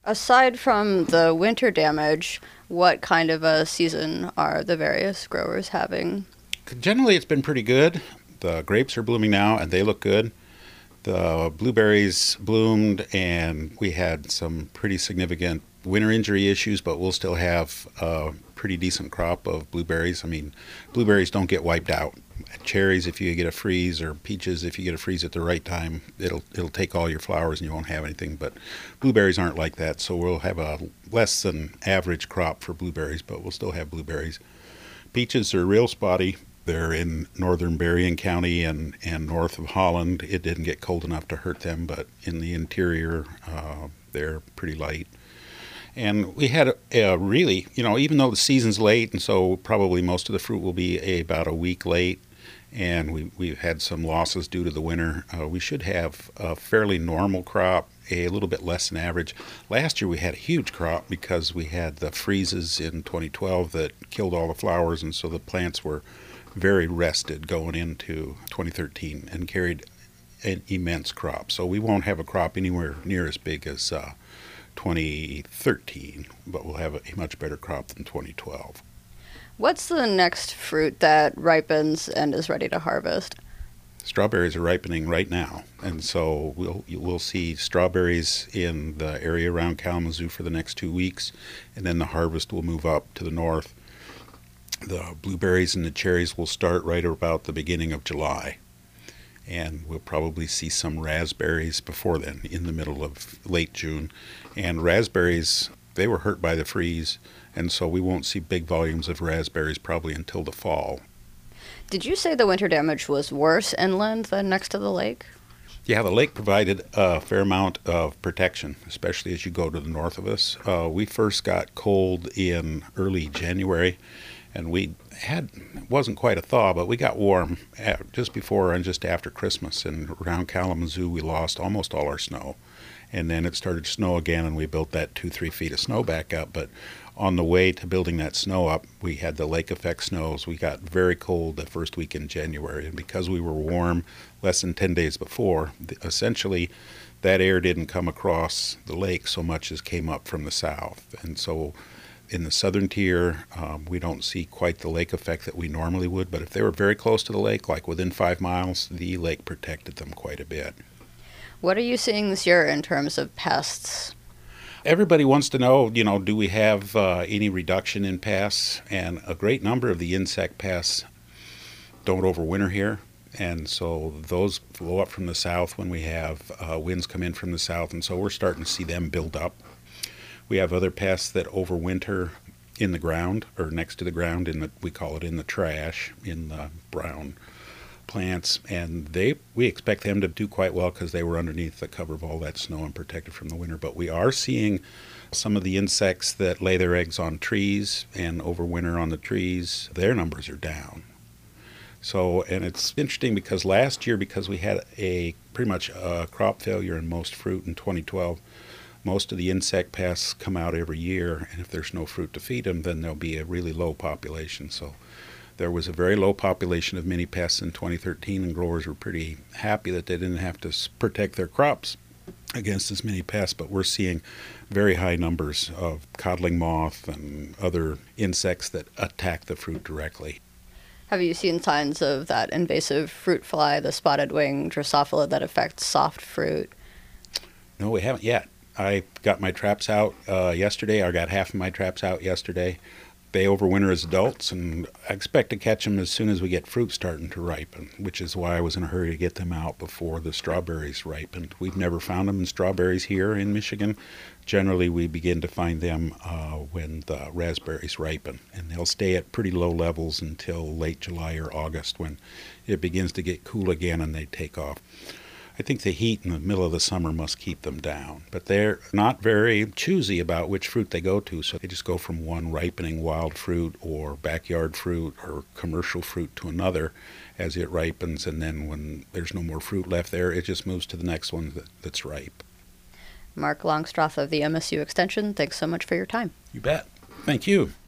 Aside from the winter damage, what kind of a season are the various growers having? Generally, it's been pretty good. The grapes are blooming now, and they look good. The blueberries bloomed, and we had some pretty significant winter injury issues, but we'll still have a pretty decent crop of blueberries. I mean, blueberries don't get wiped out. Cherries, if you get a freeze, or peaches, if you get a freeze at the right time, it'll take all your flowers and you won't have anything. But blueberries aren't like that, so we'll have a less than average crop for blueberries, but we'll still have blueberries. Peaches are real spotty. They're in northern Berrien County and north of Holland. It didn't get cold enough to hurt them, but in the interior, they're pretty light. And we had a really, even though the season's late, and so probably most of the fruit will be about a week late, and we've had some losses due to the winter, we should have a fairly normal crop, a little bit less than average. Last year we had a huge crop because we had the freezes in 2012 that killed all the flowers, and so the plants were very rested going into 2013 and carried an immense crop. So we won't have a crop anywhere near as big as 2013, but we'll have a much better crop than 2012. What's the next fruit that ripens and is ready to harvest? Strawberries are ripening right now, and so we'll see strawberries in the area around Kalamazoo for the next 2 weeks, and then the harvest will move up to the north. The blueberries and the cherries will start right about the beginning of July, and we'll probably see some raspberries before then, in the middle of late June. And raspberries, they were hurt by the freeze, and so we won't see big volumes of raspberries probably until the fall. Did you say the winter damage was worse inland than next to the lake? Yeah, the lake provided a fair amount of protection, especially as you go to the north of us. We first got cold in early January, and it wasn't quite a thaw, but we got warm just before and just after Christmas. And around Kalamazoo, we lost almost all our snow. And then it started to snow again, and we built that 2-3 feet of snow back up. But on the way to building that snow up, we had the lake effect snows. We got very cold the first week in January. And because we were warm less than 10 days before, essentially that air didn't come across the lake so much as came up from the south. And so in the southern tier, we don't see quite the lake effect that we normally would. But if they were very close to the lake, like within 5 miles, the lake protected them quite a bit. What are you seeing this year in terms of pests? Everybody wants to know, do we have any reduction in pests? And a great number of the insect pests don't overwinter here. And so those blow up from the south when we have winds come in from the south. And so we're starting to see them build up. We have other pests that overwinter in the ground or next to the ground, we call it in the trash, in the brown plants, and we expect them to do quite well because they were underneath the cover of all that snow and protected from the winter. But we are seeing some of the insects that lay their eggs on trees and overwinter on the trees, their numbers are down. So, and it's interesting because last year, because we had pretty much a crop failure in most fruit in 2012, most of the insect pests come out every year, and if there's no fruit to feed them, then there'll be a really low population. So there was a very low population of mini pests in 2013, and growers were pretty happy that they didn't have to protect their crops against as many pests. But we're seeing very high numbers of codling moth and other insects that attack the fruit directly. Have you seen signs of that invasive fruit fly, the spotted wing Drosophila, that affects soft fruit? No, we haven't yet. I got my traps out yesterday. I got half of my traps out yesterday. They overwinter as adults, and I expect to catch them as soon as we get fruit starting to ripen, which is why I was in a hurry to get them out before the strawberries ripened. We've never found them in strawberries here in Michigan. Generally, we begin to find them when the raspberries ripen, and they'll stay at pretty low levels until late July or August, when it begins to get cool again and they take off. I think the heat in the middle of the summer must keep them down, but they're not very choosy about which fruit they go to, so they just go from one ripening wild fruit or backyard fruit or commercial fruit to another as it ripens, and then when there's no more fruit left there, it just moves to the next one that's ripe. Mark Longstroth of the MSU Extension, thanks so much for your time. You bet. Thank you.